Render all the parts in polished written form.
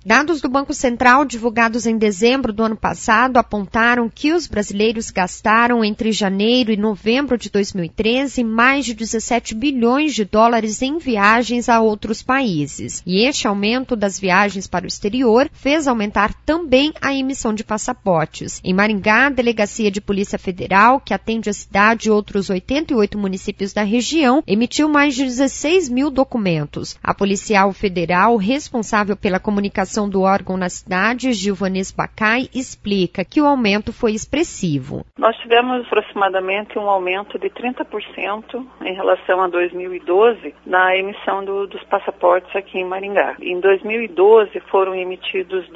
Dados do Banco Central divulgados em dezembro do ano passado apontaram que os brasileiros gastaram entre janeiro e novembro de 2013 mais de 17 bilhões de dólares em viagens a outros países. E este aumento das viagens para o exterior fez aumentar também a emissão de passaportes. Em Maringá, a Delegacia de Polícia Federal, que atende a cidade e outros 88 municípios da região, emitiu mais de 16 mil documentos. A policial federal responsável pela comunicação do órgão na cidade, Gilvanes Bacai, explica que o aumento foi expressivo. Nós tivemos aproximadamente um aumento de 30% em relação a 2012 na emissão dos passaportes aqui em Maringá. Em 2012 foram emitidos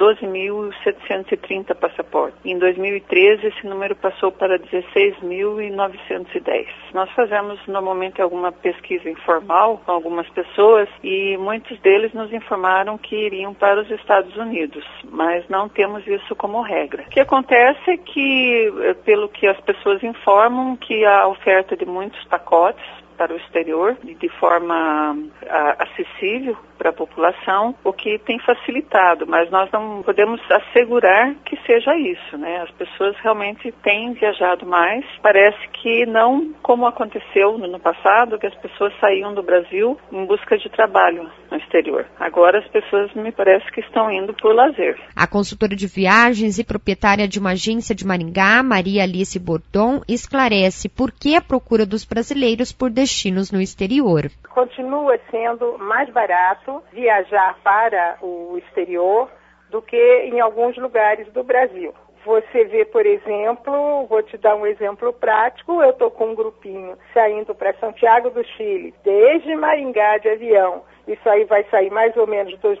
12.730 passaportes. Em 2013 esse número passou para 16.910. Nós fazemos normalmente alguma pesquisa informal com algumas pessoas e muitos deles nos informaram que iriam para os Estados Unidos, mas não temos isso como regra. O que acontece é que, pelo que as pessoas informam, que a oferta de muitos pacotes para o exterior de forma acessível para a população, o que tem facilitado, mas nós não podemos assegurar que seja isso, né? As pessoas realmente têm viajado mais, parece que não como aconteceu no ano passado, que as pessoas saíam do Brasil em busca de trabalho no exterior. Agora as pessoas me parece que estão indo por lazer. A consultora de viagens e proprietária de uma agência de Maringá, Maria Alice Bordon, esclarece por que a procura dos brasileiros por destinos no exterior. Continua sendo mais barato viajar para o exterior do que em alguns lugares do Brasil. Você vê, por exemplo, vou te dar um exemplo prático, eu estou com um grupinho saindo para Santiago do Chile, desde Maringá de avião. Isso aí vai sair mais ou menos R$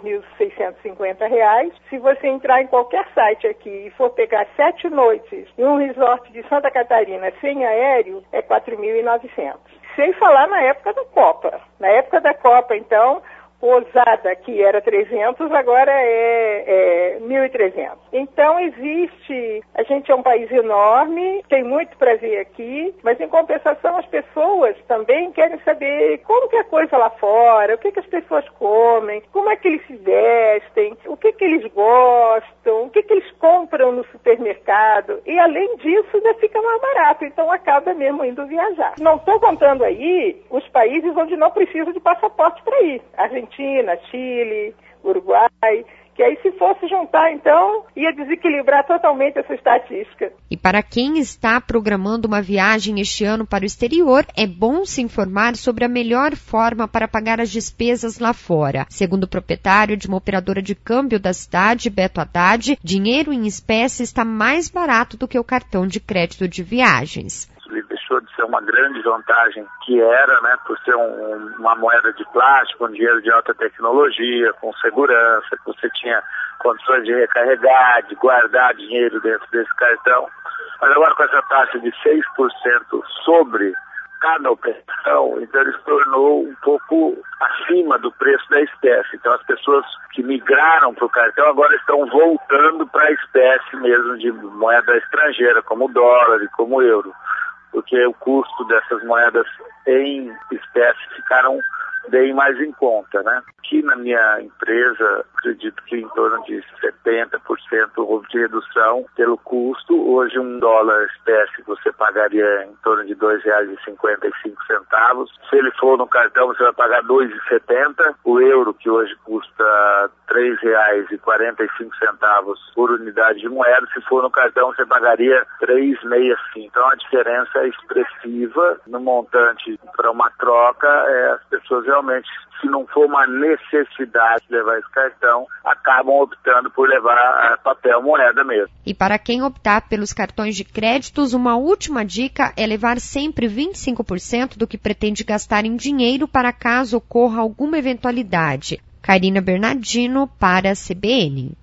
2.650. Se você entrar em qualquer site aqui e for pegar 7 noites em um resort de Santa Catarina sem aéreo, é 4.900. Sem falar na época da Copa. Na época da Copa, então, pousada que era 300, agora é 1.300. Então existe, a gente é um país enorme, tem muito para ver aqui, mas em compensação as pessoas também querem saber como que é a coisa lá fora, o que que as pessoas comem, como é que eles se vestem, o que que eles gostam, o que que eles compram no supermercado, e além disso ainda fica mais barato, então acaba mesmo indo viajar. Não estou contando aí os países onde não precisa de passaporte para ir. Argentina, Chile, Uruguai, que aí se fosse juntar, então, ia desequilibrar totalmente essa estatística. E para quem está programando uma viagem este ano para o exterior, é bom se informar sobre a melhor forma para pagar as despesas lá fora. Segundo o proprietário de uma operadora de câmbio da cidade, Beto Haddad, dinheiro em espécie está mais barato do que o cartão de crédito de viagens. Deixou de ser uma grande vantagem que era, né, por ser uma moeda de plástico, um dinheiro de alta tecnologia, com segurança, que você tinha condições de recarregar, de guardar dinheiro dentro desse cartão. Mas agora com essa taxa de 6% sobre cada operação, então ele se tornou um pouco acima do preço da espécie. Então as pessoas que migraram para o cartão agora estão voltando para a espécie mesmo de moeda estrangeira, como o dólar e como o euro, porque o custo dessas moedas em espécie ficaram bem mais em conta, né? Aqui na minha empresa, acredito que em torno de 70% houve de redução pelo custo. Hoje um dólar espécie você pagaria em torno de R$ 2,55. Se ele for no cartão, você vai pagar R$ 2,70. O euro, que hoje custa R$ 3,45 por unidade de moeda, se for no cartão, você pagaria R$ 3,65. Então a diferença é expressiva no montante para uma troca. As pessoas realmente, se não for uma necessidade de levar esse cartão, acabam optando por levar papel moeda mesmo. E para quem optar pelos cartões de créditos, uma última dica é levar sempre 25% do que pretende gastar em dinheiro para caso ocorra alguma eventualidade. Karina Bernardino para a CBN.